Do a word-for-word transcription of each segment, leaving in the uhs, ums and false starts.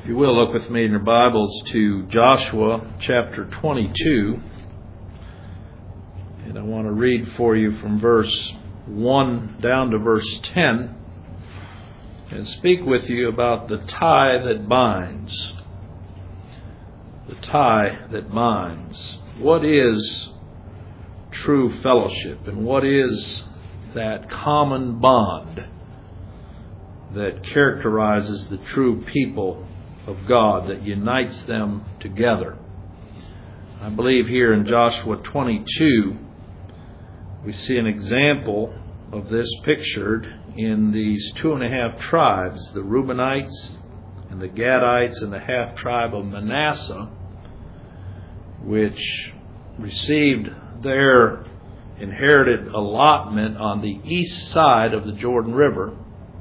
If you will, look with me in your Bibles to Joshua chapter twenty-two. And I want to read for you from verse one down to verse ten and speak with you about the tie that binds. The tie that binds. What is true fellowship, and what is that common bond that characterizes the true people of God, that unites them together? I believe here in Joshua twenty-two we see an example of this pictured in these two and a half tribes, the Reubenites and the Gadites and the half tribe of Manasseh, which received their inherited allotment on the east side of the Jordan River.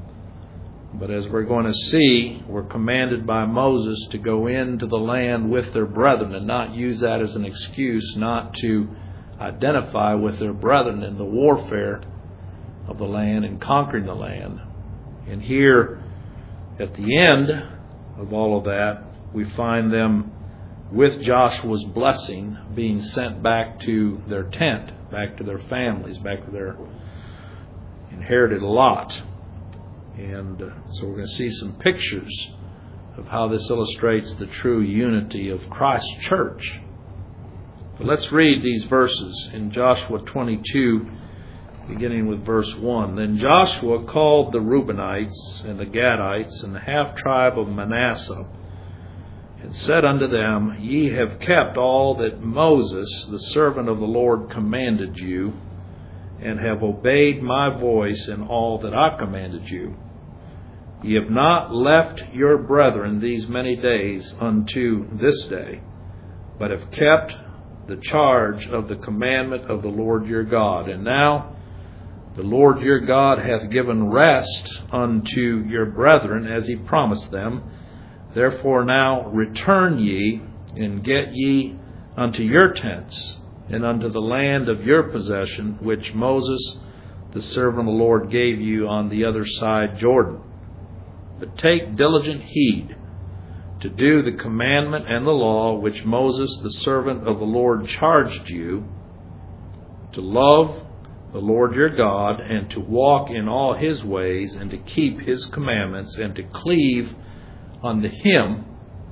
But as we're going to see, were commanded by Moses to go into the land with their brethren and not use that as an excuse not to identify with their brethren in the warfare of the land and conquering the land. And here, at the end of all of that, we find them with Joshua's blessing being sent back to their tent, back to their families, back to their inherited lot. And uh, so we're going to see some pictures of how this illustrates the true unity of Christ's church. But let's read these verses in Joshua twenty-two, beginning with verse one. Then Joshua called the Reubenites and the Gadites and the half tribe of Manasseh, and said unto them, Ye have kept all that Moses, the servant of the Lord, commanded you, and have obeyed my voice in all that I commanded you. Ye have not left your brethren these many days unto this day, but have kept the charge of the commandment of the Lord your God. And now the Lord your God hath given rest unto your brethren, as he promised them. Therefore now return ye, and get ye unto your tents, and unto the land of your possession, which Moses, the servant of the Lord, gave you on the other side Jordan. But take diligent heed to do the commandment and the law which Moses, the servant of the Lord, charged you, to love the Lord your God, and to walk in all his ways, and to keep his commandments, and to cleave unto him,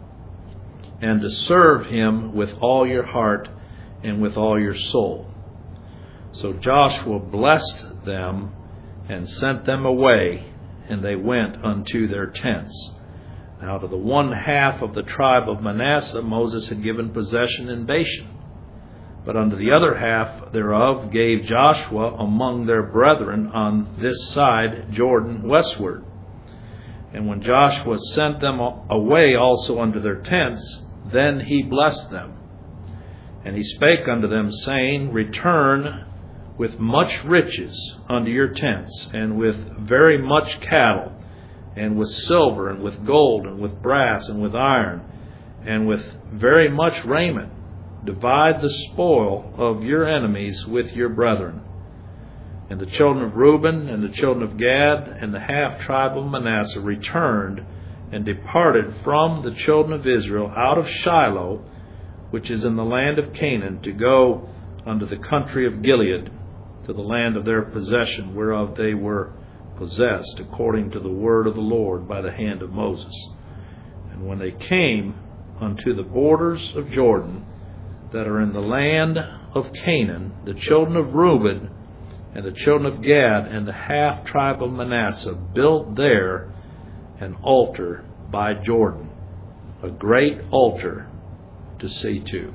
and to serve him with all your heart and with all your soul. So Joshua blessed them and sent them away, and they went unto their tents. Now to the one half of the tribe of Manasseh Moses had given possession in Bashan, but unto the other half thereof gave Joshua among their brethren on this side Jordan westward. And when Joshua sent them away also unto their tents, then he blessed them. And he spake unto them, saying, Return with much riches unto your tents, and with very much cattle, and with silver, and with gold, and with brass, and with iron, and with very much raiment. Divide the spoil of your enemies with your brethren. And the children of Reuben, and the children of Gad, and the half tribe of Manasseh returned, and departed from the children of Israel out of Shiloh, which is in the land of Canaan, to go unto the country of Gilead, to the land of their possession, whereof they were possessed, according to the word of the Lord by the hand of Moses. And when they came unto the borders of Jordan, that are in the land of Canaan, the children of Reuben and the children of Gad and the half tribe of Manasseh built there an altar by Jordan, a great altar to see to.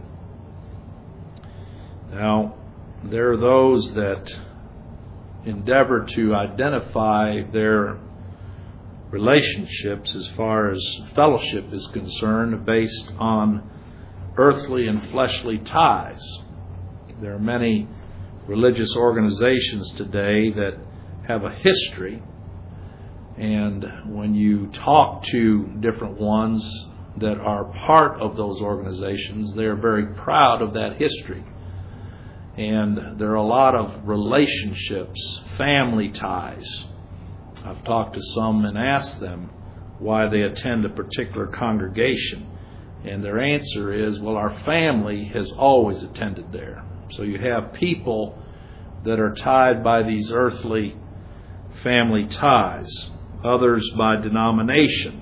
Now, there are those that endeavor to identify their relationships as far as fellowship is concerned based on earthly and fleshly ties. There are many religious organizations today that have a history, and when you talk to different ones that are part of those organizations, they are very proud of that history. And there are a lot of relationships, family ties. I've talked to some and asked them, why they attend a particular congregation. And their answer is, well, our family has always attended there. So you have people that are tied by these earthly family ties, others by denomination.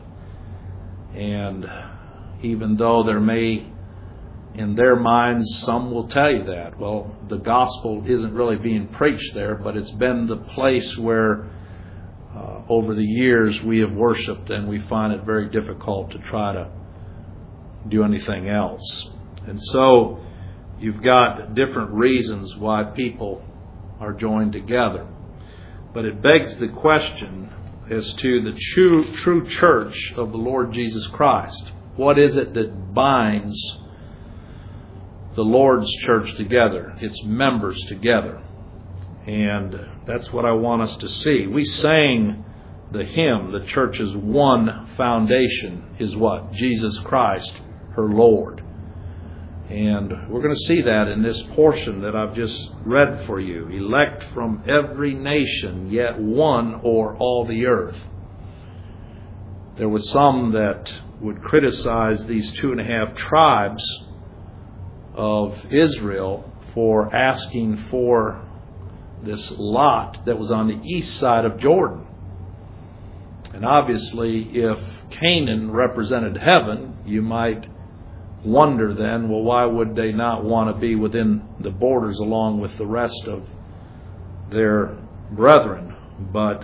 And even though there may, in their minds, some will tell you that, well, the gospel isn't really being preached there, but it's been the place where uh, over the years we have worshiped, and we find it very difficult to try to do anything else. And so you've got different reasons why people are joined together. But it begs the question as to the true, true church of the Lord Jesus Christ. What is it that binds the Lord's church together, its members together? And that's what I want us to see. We sang the hymn, the church's one foundation is what? Jesus Christ, her Lord. And we're going to see that in this portion that I've just read for you. Elect from every nation, yet one o'er all the earth. There was some that would criticize these two and a half tribes of Israel for asking for this lot that was on the east side of Jordan. And obviously, if Canaan represented heaven, you might wonder then, well, why would they not want to be within the borders along with the rest of their brethren? But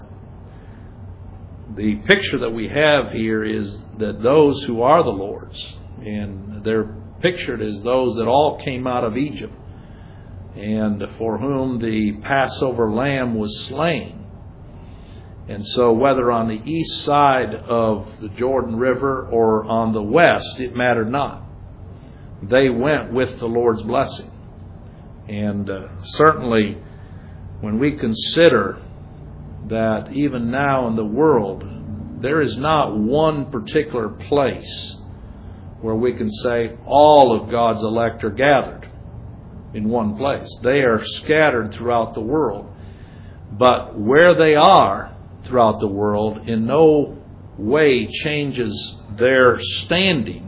the picture that we have here is that those who are the Lord's, and they're pictured as those that all came out of Egypt, and for whom the Passover lamb was slain. And so whether on the east side of the Jordan River or on the west, it mattered not. They went with the Lord's blessing. And uh, certainly when we consider that even now in the world, there is not one particular place where we can say all of God's elect are gathered in one place. They are scattered throughout the world. But where they are throughout the world in no way changes their standing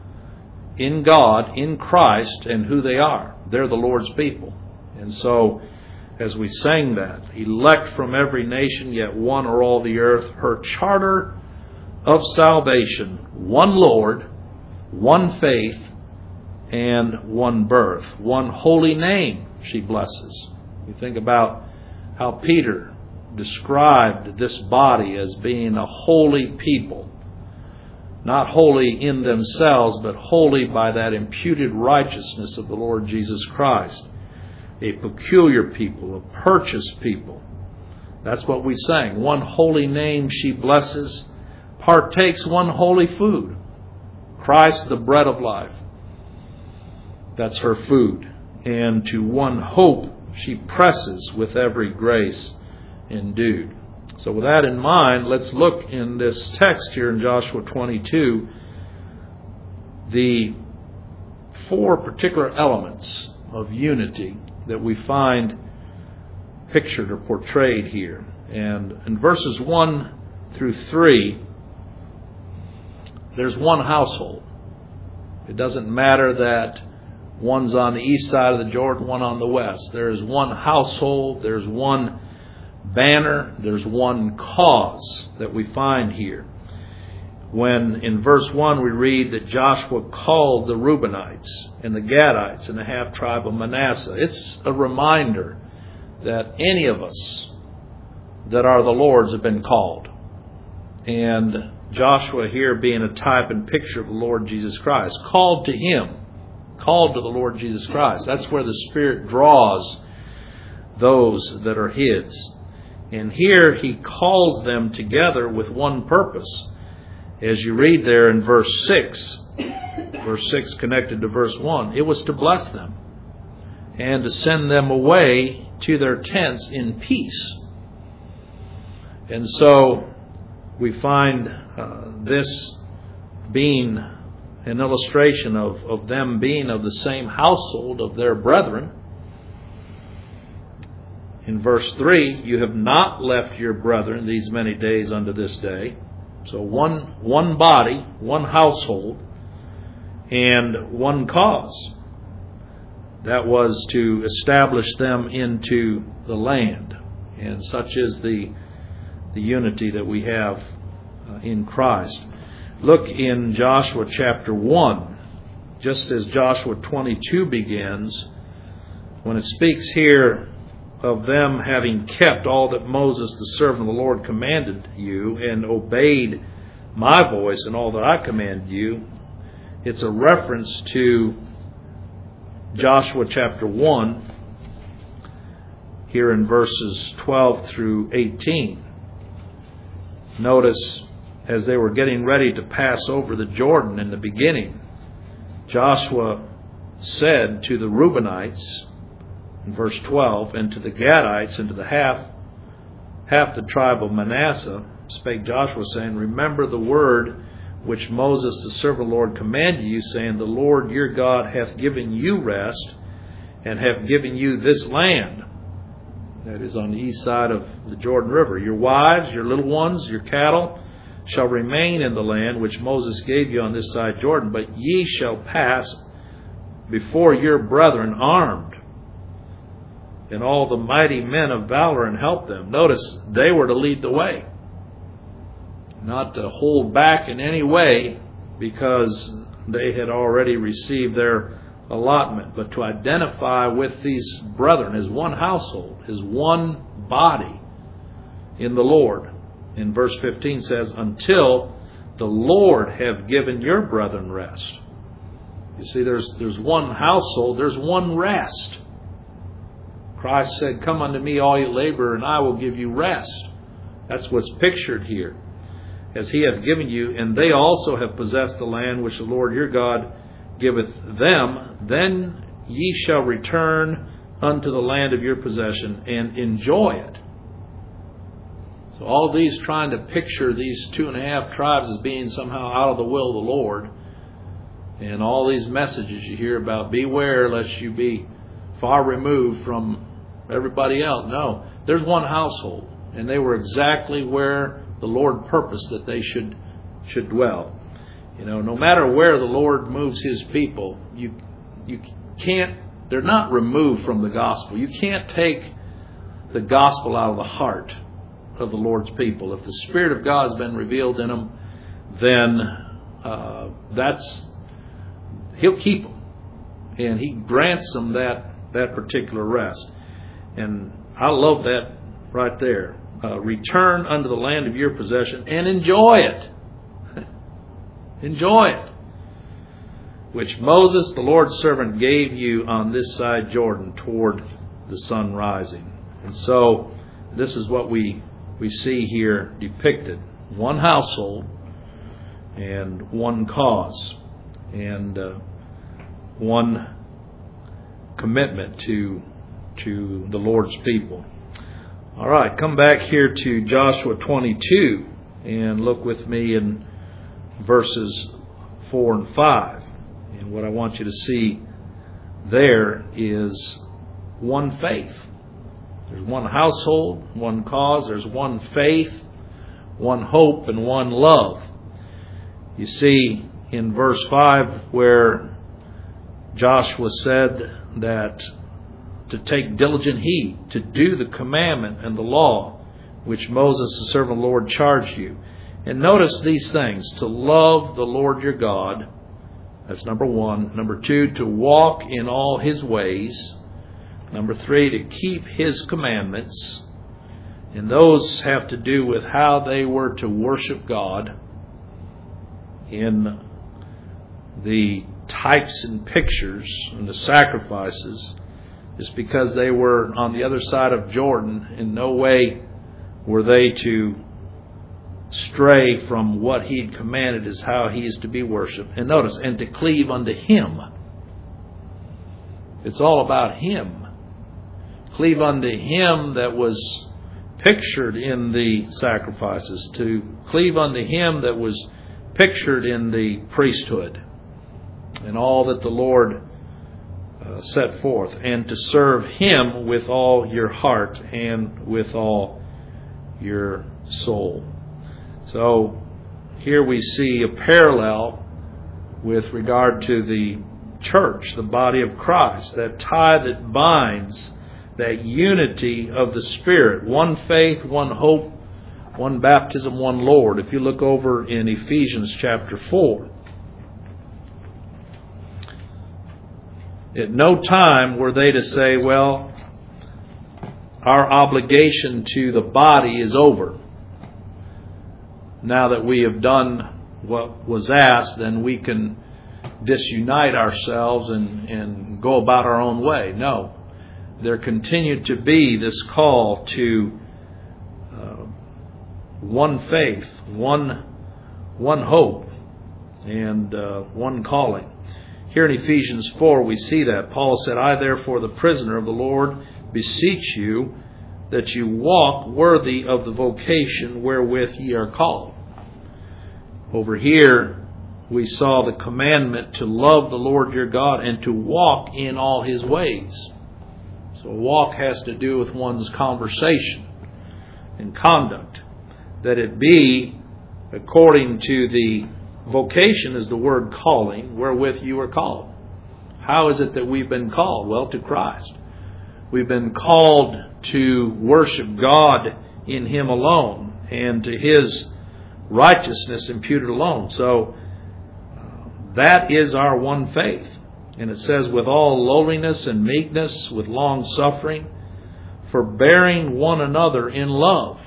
in God, in Christ, and who they are. They're the Lord's people. And so, as we sang that, elect from every nation, yet one o'er all the earth, her charter of salvation, one Lord, one faith, and one birth. One holy name she blesses. You think about how Peter described this body as being a holy people. Not holy in themselves, but holy by that imputed righteousness of the Lord Jesus Christ. A peculiar people, a purchased people. That's what we sang. One holy name she blesses, partakes one holy food. Christ, the bread of life. That's her food. And to one hope she presses with every grace endued. So with that in mind, let's look in this text here in Joshua twenty-two, the four particular elements of unity that we find pictured or portrayed here. And in verses one through three, there's one household. It doesn't matter that one's on the east side of the Jordan, one on the west. There is one household, there's one banner, there's one cause that we find here. When in verse one we read that Joshua called the Reubenites and the Gadites and the half tribe of Manasseh, it's a reminder that any of us that are the Lord's have been called. And Joshua here being a type and picture of the Lord Jesus Christ, called to Him, called to the Lord Jesus Christ. That's where the Spirit draws those that are His. And here He calls them together with one purpose. As you read there in verse six, verse six connected to verse one, it was to bless them and to send them away to their tents in peace. And so we find uh, this being an illustration of, of them being of the same household of their brethren. In verse three, you have not left your brethren these many days unto this day. So one one body, one household, and one cause. That was to establish them into the land. And such is the, the unity that we have uh, in Christ. Look in Joshua chapter one, just as Joshua twenty-two begins, when it speaks here of them having kept all that Moses the servant of the Lord commanded you, and obeyed my voice in all that I command you. It's a reference to Joshua chapter one, here in verses twelve through eighteen. Notice, as they were getting ready to pass over the Jordan in the beginning, Joshua said to the Reubenites, in verse twelve, and to the Gadites, and to the half, half the tribe of Manasseh, spake Joshua, saying, remember the word which Moses the servant of the Lord commanded you, saying, the Lord your God hath given you rest, and hath given you this land. That is on the east side of the Jordan River. Your wives, your little ones, your cattle shall remain in the land which Moses gave you on this side Jordan, but ye shall pass before your brethren armed, and all the mighty men of valor, and help them. Notice, they were to lead the way, not to hold back in any way, because they had already received their allotment, but to identify with these brethren as one household, as one body in the Lord. In verse fifteen says, until the Lord have given your brethren rest. You see, there's there's one household, there's one rest. Christ said, come unto me all you labor, and I will give you rest. That's what's pictured here. As he hath given you, and they also have possessed the land which the Lord your God giveth them, then ye shall return unto the land of your possession and enjoy it. So all these trying to picture these two and a half tribes as being somehow out of the will of the Lord, and all these messages you hear about, beware lest you be far removed from everybody else. No, there's one household, and they were exactly where the Lord purposed that they should should dwell. You know, no matter where the Lord moves His people, you you can't. They're not removed from the gospel. You can't take the gospel out of the heart of the Lord's people. If the Spirit of God has been revealed in them, then uh, that's He'll keep them, and He grants them that that particular rest. And I love that right there. Uh, return unto the land of your possession and enjoy it. Enjoy it. Which Moses, the Lord's servant, gave you on this side Jordan toward the sun rising. And so this is what we, we see here depicted. One household and one cause. And uh, one commitment to to the Lord's people. All right, come back here to Joshua twenty-two and look with me in verses four and five. And what I want you to see there is one faith. There's one household, one cause. There's one faith, one hope, and one love. You see in verse five where Joshua said that to take diligent heed to do the commandment and the law which Moses the servant of the Lord charged you. And notice these things: to love the Lord your God. That's number one. Number two, to walk in all His ways. Number three, to keep His commandments. And those have to do with how they were to worship God in the types and pictures and the sacrifices. Just because they were on the other side of Jordan, in no way were they to stray from what He had commanded as how He is to be worshipped. And notice, and to cleave unto Him. It's all about Him. Cleave unto Him that was pictured in the sacrifices. To cleave unto Him that was pictured in the priesthood. And all that the Lord uh, set forth. And to serve Him with all your heart and with all your soul. So here we see a parallel with regard to the church, the body of Christ, that tie that binds, that unity of the Spirit, one faith, one hope, one baptism, one Lord. If you look over in Ephesians chapter four, at no time were they to say, well, our obligation to the body is over. Now that we have done what was asked, then we can disunite ourselves and, and go about our own way. No. There continued to be this call to uh, one faith, one, one hope, and uh, one calling. Here in Ephesians four we see that. Paul said, I therefore, the prisoner of the Lord, beseech you that you walk worthy of the vocation wherewith ye are called. Over here we saw the commandment to love the Lord your God and to walk in all His ways. So walk has to do with one's conversation and conduct. That it be according to the vocation is the word calling, wherewith you are called. How is it that we've been called? Well, to Christ. We've been called to worship God in Him alone and to His righteousness imputed alone. So uh, that is our one faith. And it says, with all lowliness and meekness, with long suffering, forbearing one another in love,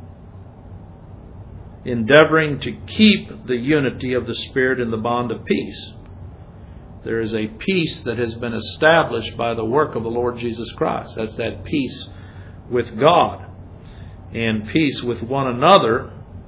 endeavoring to keep the unity of the Spirit in the bond of peace. There is a peace that has been established by the work of the Lord Jesus Christ. That's that peace with God and peace with one another,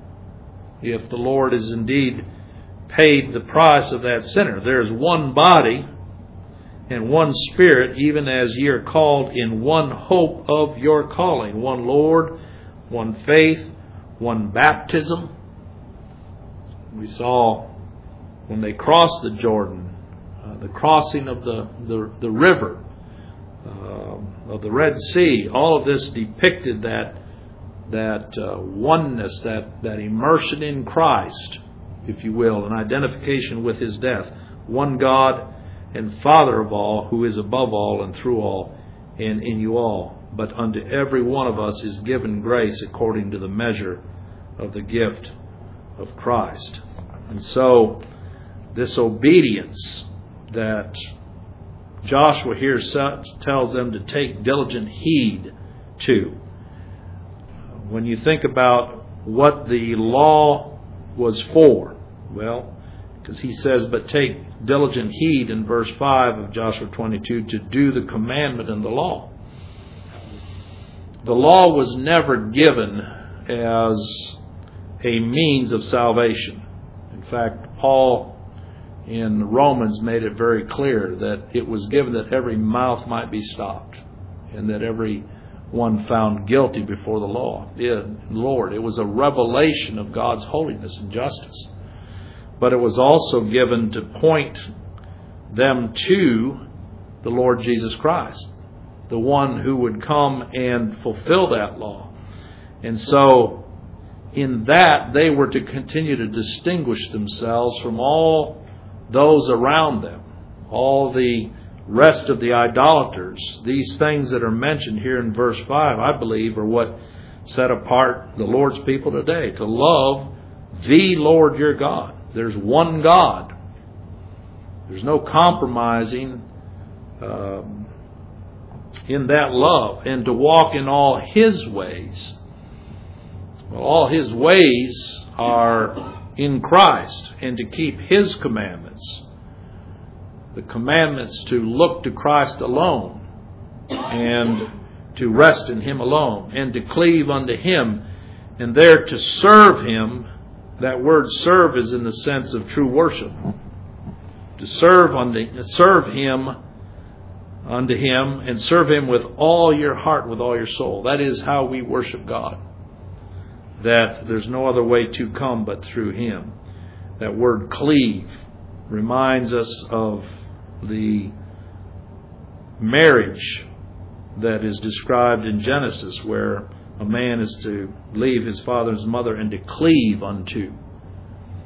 if the Lord has indeed paid the price of that sinner. There is one body and one Spirit, even as ye are called in one hope of your calling. One Lord, one faith, one baptism. We saw when they crossed the Jordan, uh, the crossing of the, the, the river, uh, of the Red Sea, all of this depicted that, that uh, oneness, that, that immersion in Christ, if you will, an identification with His death. One God and Father of all, who is above all and through all and in you all. But unto every one of us is given grace according to the measure of the gift of Christ. And so this obedience that Joshua here tells them to take diligent heed to. When you think about what the law was for, well, because he says, but take diligent heed in verse five of Joshua twenty-two to do the commandment and the law. The law was never given as a means of salvation. In fact, Paul in Romans made it very clear that it was given that every mouth might be stopped and that every one found guilty before the law. Yeah, Lord, it was a revelation of God's holiness and justice. But it was also given to point them to the Lord Jesus Christ, the one who would come and fulfill that law. And so in that they were to continue to distinguish themselves from all those around them, all the rest of the idolaters. These things that are mentioned here in verse five, I believe, are what set apart the Lord's people today, to love the Lord your God. There's one God. There's no compromising um, in that love, and to walk in all His ways. Well, all His ways are in Christ, and to keep His commandments. The commandments to look to Christ alone, and to rest in Him alone, and to cleave unto Him, and there to serve Him. That word serve is in the sense of true worship. To serve unto, serve Him unto Him, and serve Him with all your heart, with all your soul. That is how we worship God. That there's no other way to come but through Him. That word cleave reminds us of the marriage that is described in Genesis, where a man is to leave his father and his mother and to cleave unto.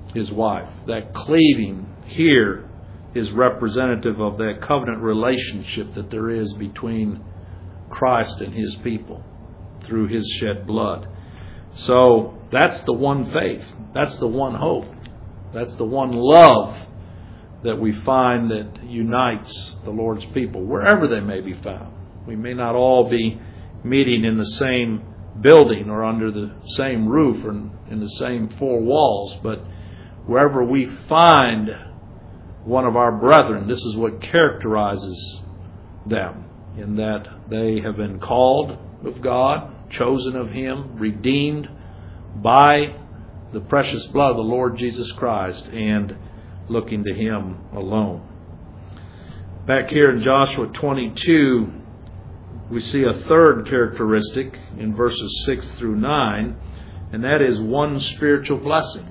his wife. That cleaving here is representative of that covenant relationship that there is between Christ and his people through his shed blood. So that's the one faith. That's the one hope. That's the one love that we find that unites the Lord's people, wherever they may be found. We may not all be meeting in the same building or under the same roof or in the same four walls, but wherever we find one of our brethren, this is what characterizes them, in that they have been called of God, chosen of him, redeemed by the precious blood of the Lord Jesus Christ, and looking to him alone. Back here in Joshua twenty-two, we see a third characteristic in verses six through nine, and that is one spiritual blessing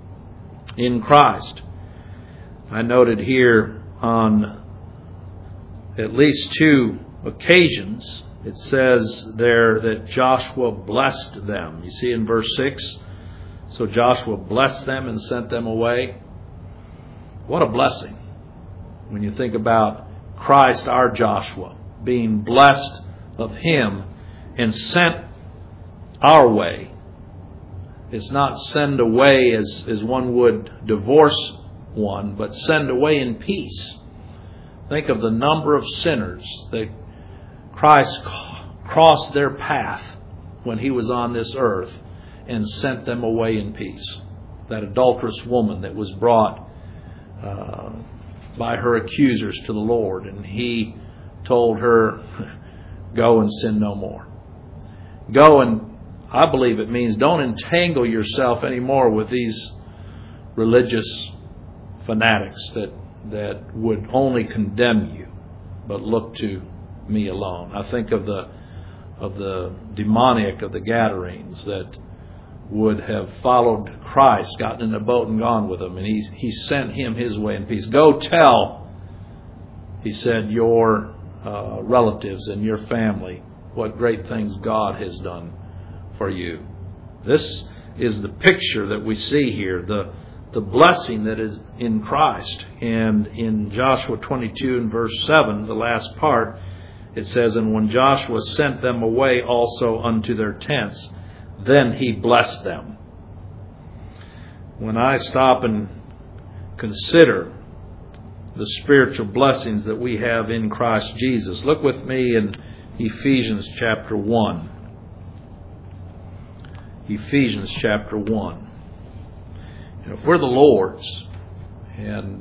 in Christ. I noted here on at least two occasions, it says there that Joshua blessed them. You see in verse six, so Joshua blessed them and sent them away. What a blessing when you think about Christ, our Joshua, being blessed of him and sent our way. It's not send away as, as one would divorce one, but send away in peace. Think of the number of sinners that Christ crossed their path when he was on this earth and sent them away in peace. That adulterous woman that was brought uh, by her accusers to the Lord, and he told her, go and sin no more. Go, and I believe it means don't entangle yourself anymore with these religious fanatics that that would only condemn you, but look to me alone. I think of the of the demoniac of the Gadarenes that would have followed Christ, gotten in a boat and gone with him, and he he sent him his way in peace. Go tell, he said, your uh, relatives and your family what great things God has done for you. This is the picture that we see here, the the blessing that is in Christ. And in Joshua twenty-two and verse seven, the last part, it says, and when Joshua sent them away also unto their tents, then he blessed them. When I stop and consider the spiritual blessings that we have in Christ Jesus, look with me in Ephesians chapter one. Ephesians chapter one. If we're the Lord's and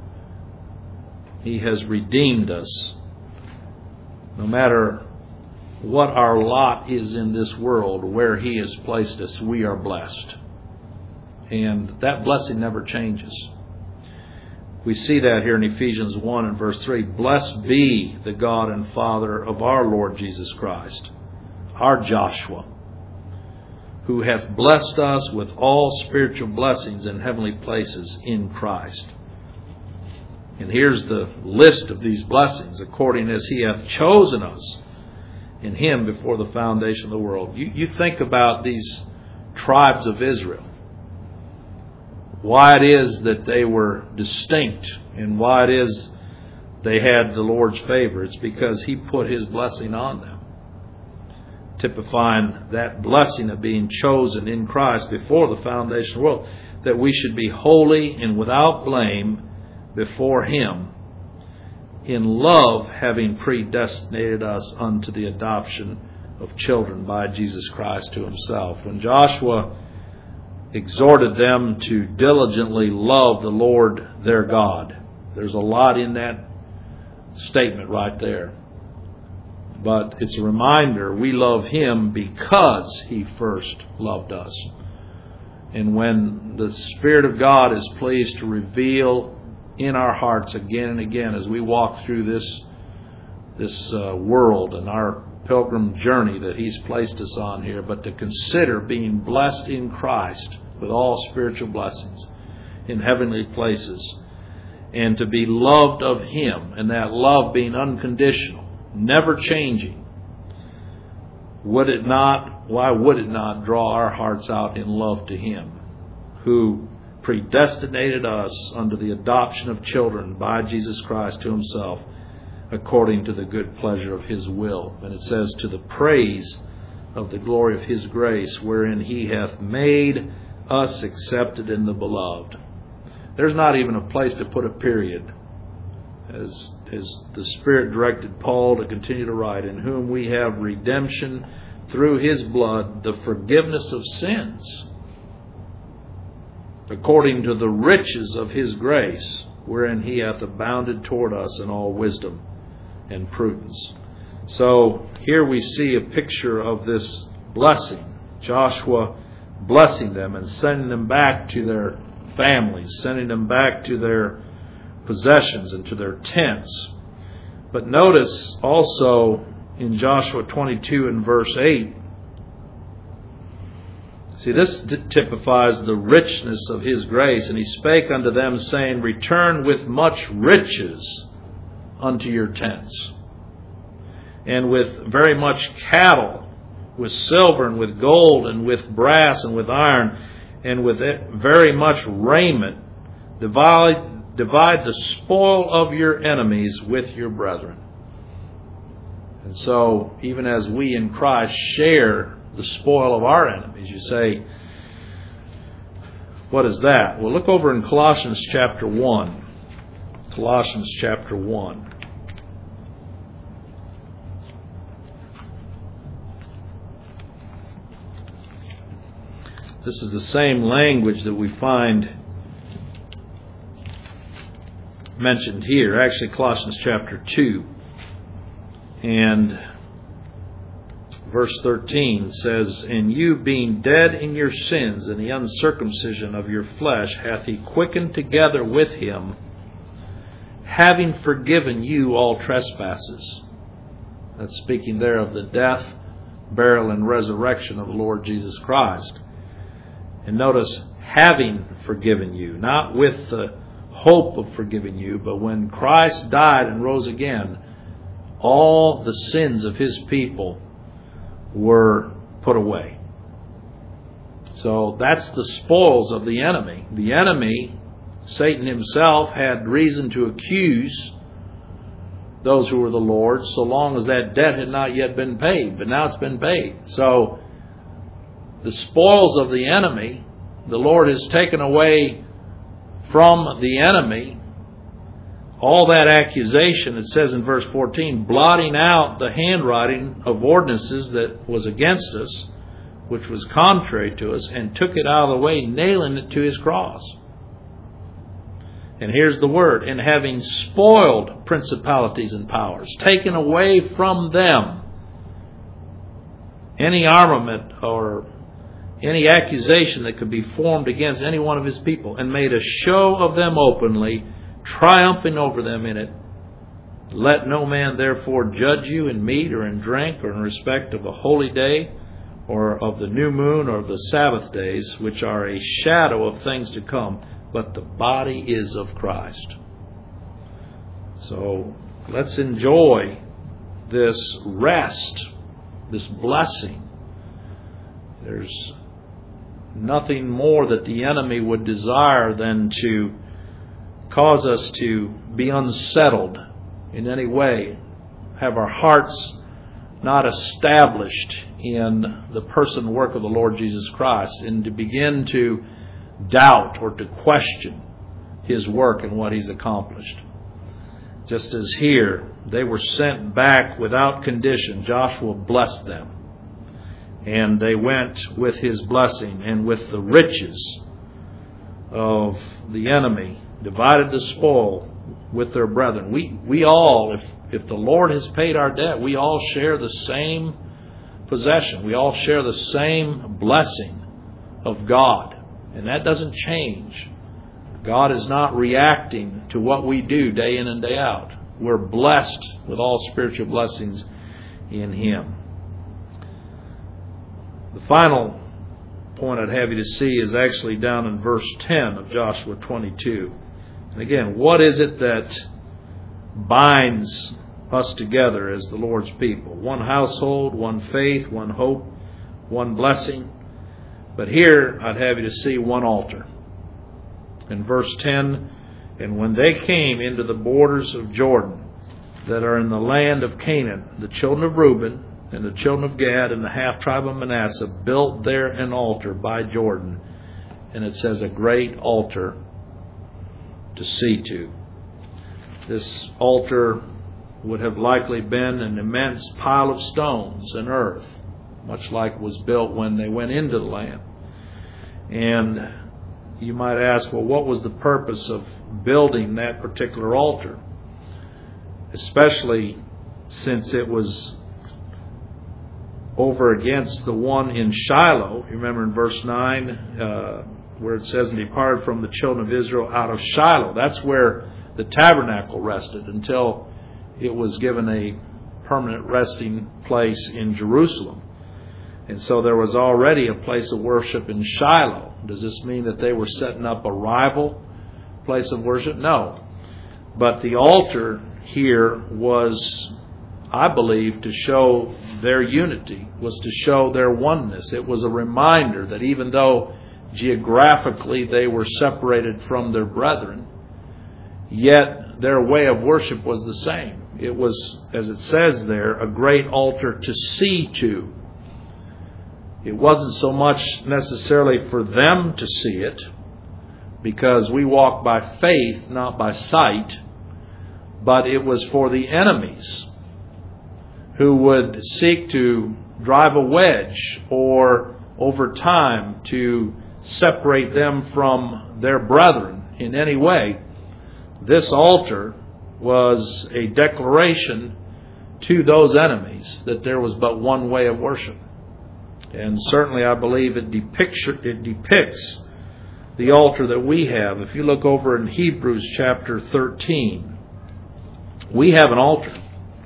he has redeemed us, no matter what our lot is in this world, where he has placed us, we are blessed. And that blessing never changes. We see that here in Ephesians one and verse three. Blessed be the God and Father of our Lord Jesus Christ, our Joshua, who hath blessed us with all spiritual blessings in heavenly places in Christ. And here's the list of these blessings, according as he hath chosen us in him before the foundation of the world. You, you think about these tribes of Israel, why it is that they were distinct and why it is they had the Lord's favor. It's because he put his blessing on them, typifying that blessing of being chosen in Christ before the foundation of the world, that we should be holy and without blame before him, in love having predestinated us unto the adoption of children by Jesus Christ to himself. When Joshua exhorted them to diligently love the Lord their God, there's a lot in that statement right there. But it's a reminder we love him because he first loved us. And when the Spirit of God is pleased to reveal in our hearts again and again as we walk through this this uh, world and our pilgrim journey that he's placed us on here, but to consider being blessed in Christ with all spiritual blessings in heavenly places, and to be loved of him, and that love being unconditional, never changing, would it not, why would it not draw our hearts out in love to him who predestinated us unto the adoption of children by Jesus Christ to himself, according to the good pleasure of his will. And it says, to the praise of the glory of his grace, wherein he hath made us accepted in the beloved. There's not even a place to put a period. As, as the Spirit directed Paul to continue to write, in whom we have redemption through his blood, the forgiveness of sins, according to the riches of his grace, wherein he hath abounded toward us in all wisdom and prudence. So here we see a picture of this blessing. Joshua blessing them and sending them back to their families, sending them back to their possessions and to their tents. But notice also in Joshua twenty-two and verse eight, see, this typifies the richness of his grace. And he spake unto them, saying, return with much riches unto your tents, and with very much cattle, with silver and with gold and with brass and with iron, and with very much raiment. Divide Divide the spoil of your enemies with your brethren. And so, even as we in Christ share the spoil of our enemies, you say, what is that? Well, look over in Colossians chapter one. Colossians chapter one. This is the same language that we find mentioned here. Actually, Colossians chapter two and verse thirteen says, and you being dead in your sins and the uncircumcision of your flesh hath he quickened together with him, having forgiven you all trespasses. That's speaking there of the death, burial, and resurrection of the Lord Jesus Christ. And notice, having forgiven you, not with the hope of forgiving you, but when Christ died and rose again, all the sins of his people were put away. So that's the spoils of the enemy. The enemy, Satan himself, had reason to accuse those who were the Lord's, so long as that debt had not yet been paid. But now it's been paid. So the spoils of the enemy, the Lord has taken away from the enemy all that accusation. It says in verse fourteen, blotting out the handwriting of ordinances that was against us, which was contrary to us, and took it out of the way, nailing it to his cross. And here's the word, and having spoiled principalities and powers, taken away from them any armament or any accusation that could be formed against any one of his people, and made a show of them openly, triumphing over them in it. Let no man therefore judge you in meat or in drink or in respect of a holy day or of the new moon or of the Sabbath days, which are a shadow of things to come, but the body is of Christ. So let's enjoy this rest, this blessing. There's nothing more that the enemy would desire than to cause us to be unsettled in any way, have our hearts not established in the person and work of the Lord Jesus Christ, and to begin to doubt or to question his work and what he's accomplished. Just as here, they were sent back without condition. Joshua blessed them. And they went with his blessing and with the riches of the enemy, divided the spoil with their brethren. We we all, if, if the Lord has paid our debt, we all share the same possession. We all share the same blessing of God. And that doesn't change. God is not reacting to what we do day in and day out. We're blessed with all spiritual blessings in him. The final point I'd have you to see is actually down in verse ten of Joshua twenty-two. And again, what is it that binds us together as the Lord's people? One household, one faith, one hope, one blessing. But here I'd have you to see one altar. In verse ten, and when they came into the borders of Jordan, that are in the land of Canaan, the children of Reuben and the children of Gad and the half tribe of Manasseh built there an altar by Jordan. And it says a great altar to see to. This altar would have likely been an immense pile of stones and earth, much like was built when they went into the land. And you might ask, well, what was the purpose of building that particular altar? Especially since it was over against the one in Shiloh. You remember in verse nine, uh, where it says, and departed from the children of Israel out of Shiloh. That's where the tabernacle rested until it was given a permanent resting place in Jerusalem. And so there was already a place of worship in Shiloh. Does this mean that they were setting up a rival place of worship? No. But the altar here was, I believe, to show their unity, was to show their oneness. It was a reminder that even though geographically they were separated from their brethren, yet their way of worship was the same. It was, as it says there, a great altar to see to. It wasn't so much necessarily for them to see it, because we walk by faith, not by sight, but it was for the enemies who would seek to drive a wedge or over time to separate them from their brethren in any way. This altar was a declaration to those enemies that there was but one way of worship. And certainly I believe it depicts, it depicts the altar that we have. If you look over in Hebrews chapter thirteen, we have an altar.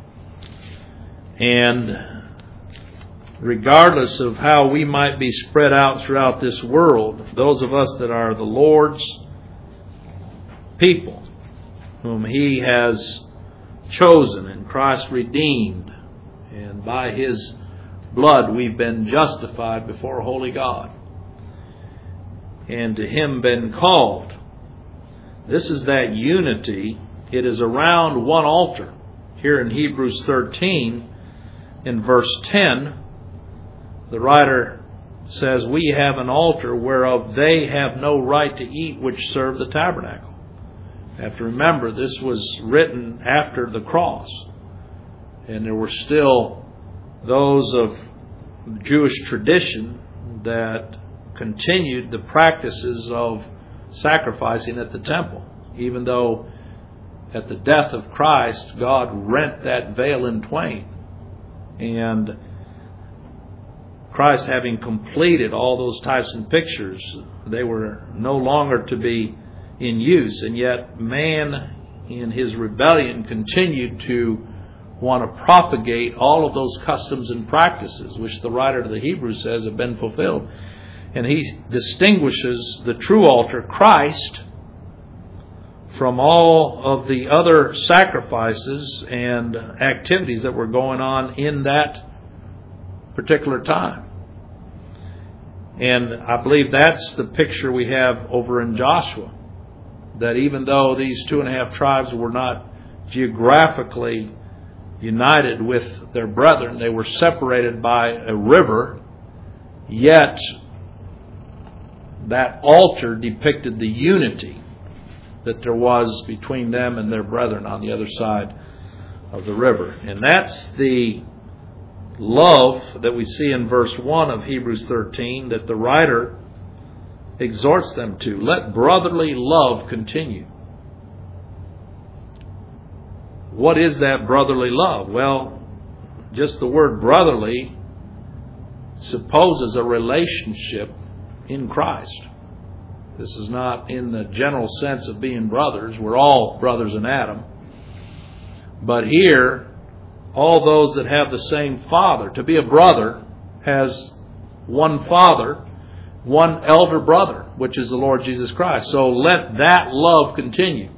And regardless of how we might be spread out throughout this world, those of us that are the Lord's people, whom He has chosen and Christ redeemed, and by His blood we've been justified before holy God, and to Him been called. This is that unity. It is around one altar. Here in Hebrews thirteen, in verse ten, the writer says, we have an altar whereof they have no right to eat which serve the tabernacle. You have to remember, this was written after the cross. And there were still those of Jewish tradition that continued the practices of sacrificing at the temple. Even though at the death of Christ, God rent that veil in twain. And Christ having completed all those types and pictures, they were no longer to be in use. And yet man in his rebellion continued to want to propagate all of those customs and practices, which the writer of the Hebrews says have been fulfilled. And he distinguishes the true altar, Christ, from all of the other sacrifices and activities that were going on in that particular time. And I believe that's the picture we have over in Joshua. That even though these two and a half tribes were not geographically united with their brethren, they were separated by a river, yet that altar depicted the unity that there was between them and their brethren on the other side of the river. And that's the love that we see in verse one of Hebrews thirteen that the writer exhorts them to. Let brotherly love continue. What is that brotherly love? Well, just the word brotherly supposes a relationship in Christ. This is not in the general sense of being brothers. We're all brothers in Adam. But here, all those that have the same Father, to be a brother has one Father, one elder brother, which is the Lord Jesus Christ. So let that love continue,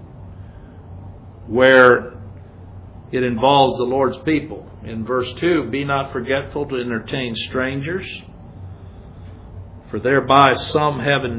where it involves the Lord's people. In verse two, be not forgetful to entertain strangers, for thereby some have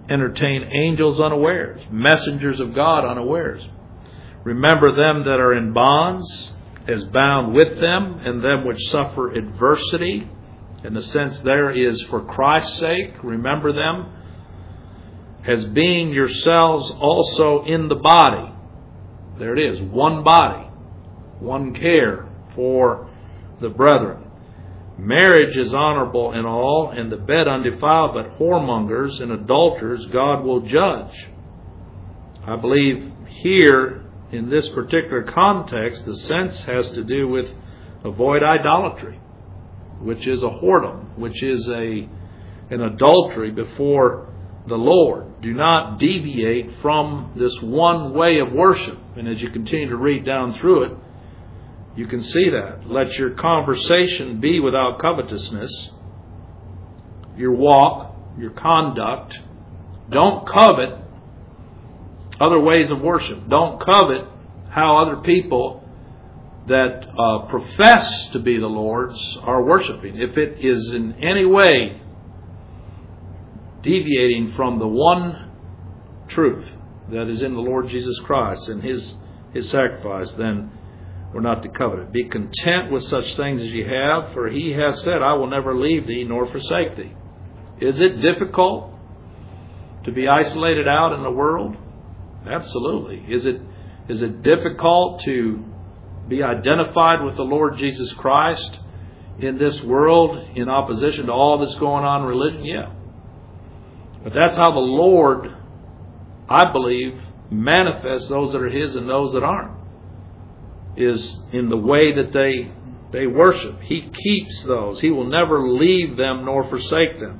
entertain angels unawares, messengers of God unawares. Remember them that are in bonds as bound with them, and them which suffer adversity. And the sense there is for Christ's sake. Remember them as being yourselves also in the body. There it is, one body, one care for the brethren. Marriage is honorable in all, and the bed undefiled, but whoremongers and adulterers God will judge. I believe here, in this particular context, the sense has to do with avoid idolatry, which is a whoredom, which is a an adultery before the Lord. Do not deviate from this one way of worship. And as you continue to read down through it, you can see that. Let your conversation be without covetousness. Your walk, your conduct. Don't covet other ways of worship. Don't covet how other people that uh, profess to be the Lord's are worshiping. If it is in any way deviating from the one truth that is in the Lord Jesus Christ and His His sacrifice, then we're not to covet it. Be content with such things as you have, for He has said, I will never leave thee nor forsake thee. Is it difficult to be isolated out in the world? Absolutely. Is it is it difficult to be identified with the Lord Jesus Christ in this world in opposition to all that's going on in religion? Yeah. But that's how the Lord, I believe, manifests those that are His and those that aren't, is in the way that they they worship. He keeps those. He will never leave them nor forsake them.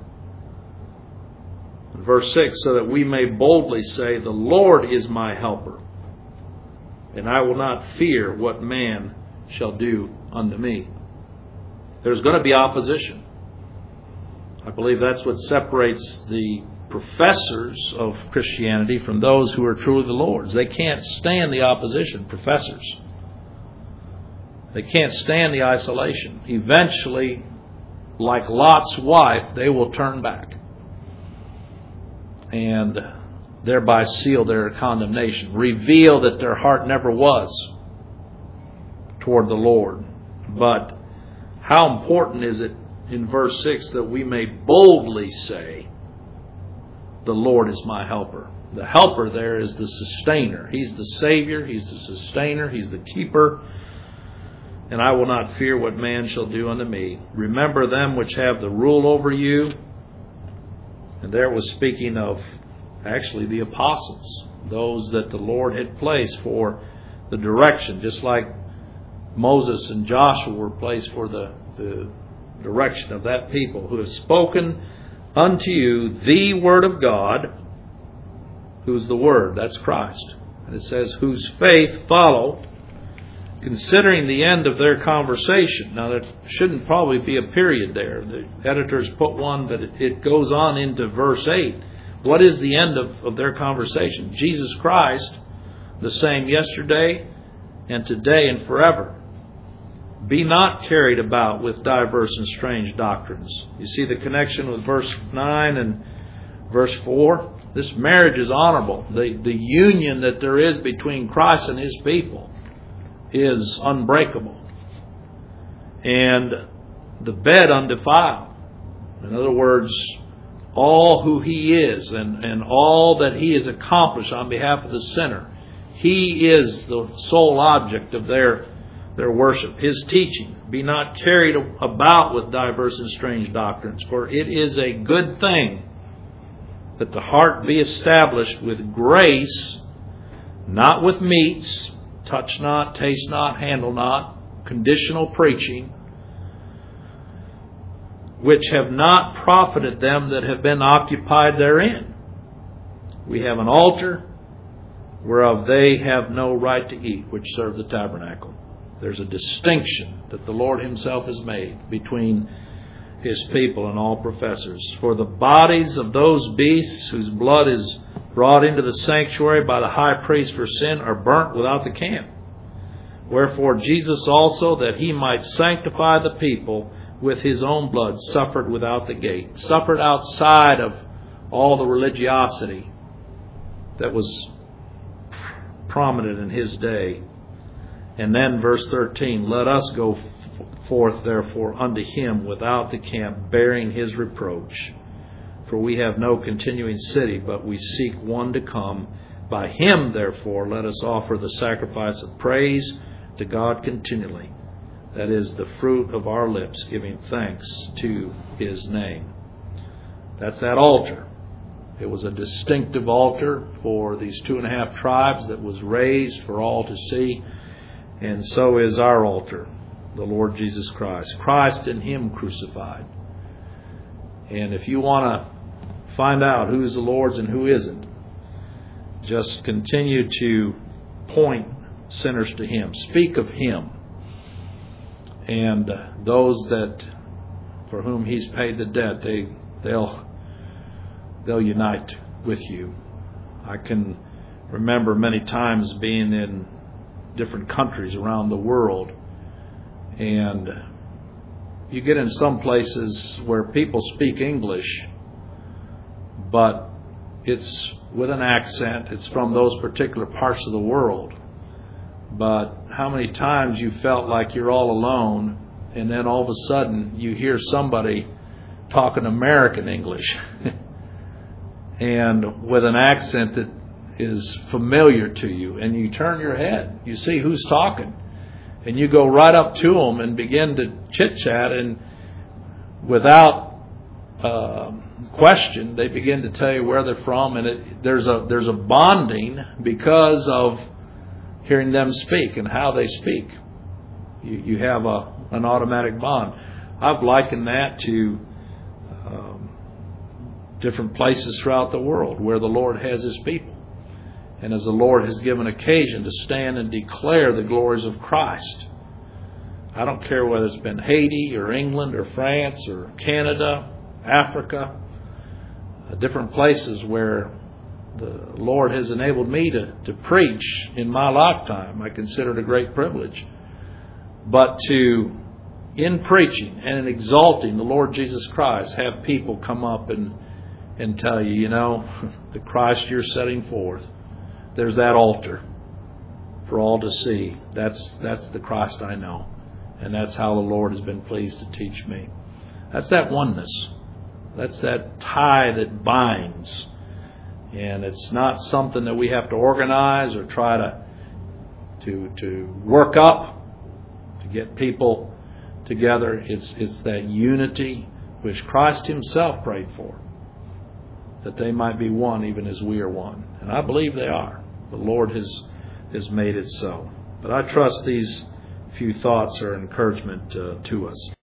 Verse six, so that we may boldly say, the Lord is my helper, and I will not fear what man shall do unto me. There's going to be opposition. I believe that's what separates the professors of Christianity from those who are truly the Lord's. They can't stand the opposition, professors. They can't stand the isolation. Eventually, like Lot's wife, they will turn back and thereby seal their condemnation, reveal that their heart never was toward the Lord. But how important is it in verse six that we may boldly say, the Lord is my helper. The helper there is the sustainer. He's the Savior. He's the sustainer. He's the keeper. And I will not fear what man shall do unto me. Remember them which have the rule over you. And there was speaking of actually the apostles, those that the Lord had placed for the direction, just like Moses and Joshua were placed for the, the direction of that people, who have spoken unto you the word of God. Who's the word? That's Christ. And it says, whose faith follow, considering the end of their conversation. Now, there shouldn't probably be a period there. The editors put one, but it, it goes on into verse eight. What is the end of, of their conversation? Jesus Christ, the same yesterday and today and forever. Be not carried about with diverse and strange doctrines. You see the connection with verse nine and verse four? This marriage is honorable. The, the union that there is between Christ and His people is unbreakable. And the bed undefiled. In other words, all who He is and, and all that He has accomplished on behalf of the sinner, He is the sole object of their, their worship, His teaching. Be not carried about with diverse and strange doctrines, for it is a good thing that the heart be established with grace, not with meats, touch not, taste not, handle not, conditional preaching, which have not profited them that have been occupied therein. We have an altar whereof they have no right to eat, which serve the tabernacle. There's a distinction that the Lord Himself has made between His people and all professors. For the bodies of those beasts whose blood is brought into the sanctuary by the high priest for sin are burnt without the camp. Wherefore Jesus also, that He might sanctify the people with His own blood, suffered without the gate. Suffered outside of, all the religiosity that was prominent in his day. And then verse thirteen, let us go forth therefore unto him without the camp, bearing his reproach. For we have no continuing city, but we seek one to come. By him therefore let us offer the sacrifice of praise to God continually. That is the fruit of our lips, giving thanks to his name. That's that altar. It was a distinctive altar for these two and a half tribes that was raised for all to see. And so is our altar, the Lord Jesus Christ. Christ and him crucified. And if you want to find out who's the Lord's and who isn't, just continue to point sinners to him. Speak of him. And those that for whom he's paid the debt, they they'll they'll unite with you. I can remember many times being in different countries around the world, and you get in some places where people speak English, but it's with an accent. It's from those particular parts of the world. But how many times you felt like you're all alone, and then all of a sudden you hear somebody talking American English and with an accent that is familiar to you, and you turn your head, you see who's talking, and you go right up to them and begin to chit-chat, and without uh, question they begin to tell you where they're from, and it, there's a there's a bonding because of hearing them speak and how they speak. You, you have a an automatic bond. I've likened that to um, different places throughout the world where the Lord has his people. And as the Lord has given occasion to stand and declare the glories of Christ. I don't care whether it's been Haiti or England or France or Canada, Africa, uh, different places where the Lord has enabled me to, to preach in my lifetime. I consider it a great privilege. But to, in preaching and in exalting the Lord Jesus Christ, have people come up and, and tell you, you know, the Christ you're setting forth, there's that altar for all to see. That's that's the Christ I know. And that's how the Lord has been pleased to teach me. That's that oneness. That's that tie that binds. And it's not something that we have to organize or try to to to work up to get people together. It's it's that unity which Christ himself prayed for, that they might be one even as we are one. And I believe they are. The Lord has has made it so. But I trust these few thoughts are encouragement uh, to us.